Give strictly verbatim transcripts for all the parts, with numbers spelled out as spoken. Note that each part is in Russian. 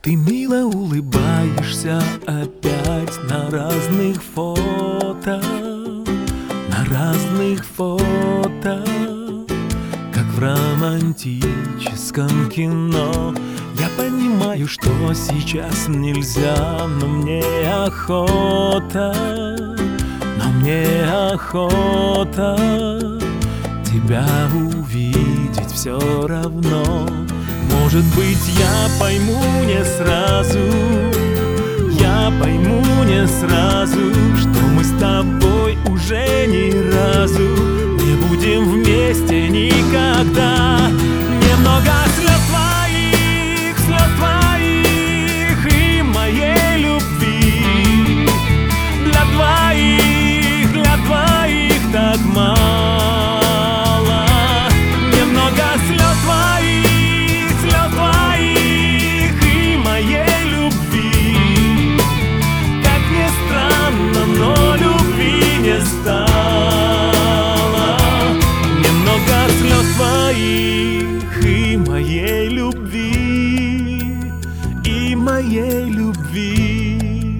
Ты мило улыбаешься опять на разных фото, на разных фото, как в романтическом кино. Я понимаю, что сейчас нельзя, но мне охота, но мне охота тебя увидеть все равно. Может быть, я пойму не сразу, я пойму не сразу, что мы с тобой уже ни разу не будем вместе никогда. Немного слез твоих, слез твоих и моей любви для двоих, для двоих так мало. Немного слез твоих, слез твоих и моей любви. Как ни странно, но любви не стало. Немного слез твоих и моей любви, и моей любви.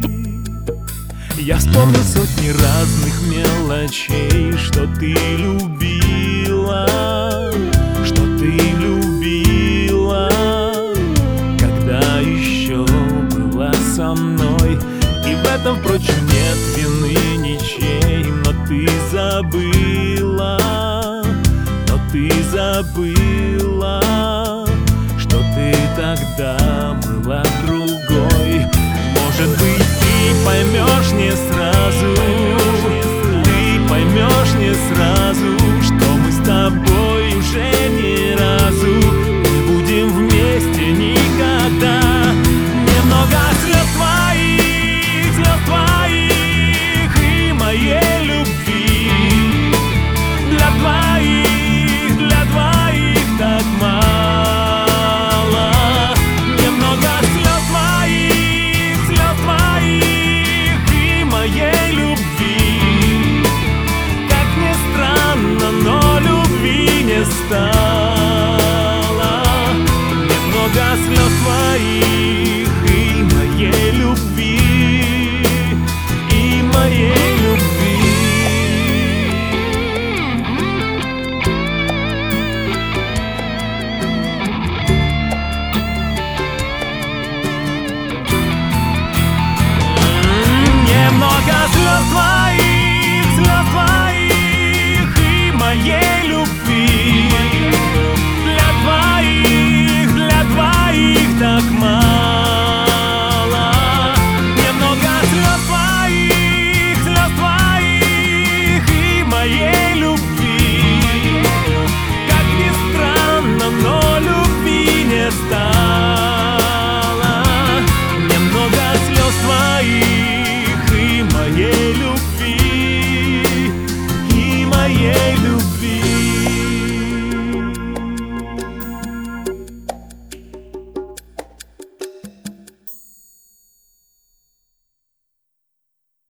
Я вспомнил сотни разных мелочей, что ты любила, что ты любила, когда еще была со мной. И в этом, впрочем, нет вины ничей, но ты забыла, но ты забыла, что ты тогда была другой. Может быть, ты поймешь не сразу, ты поймешь не сразу,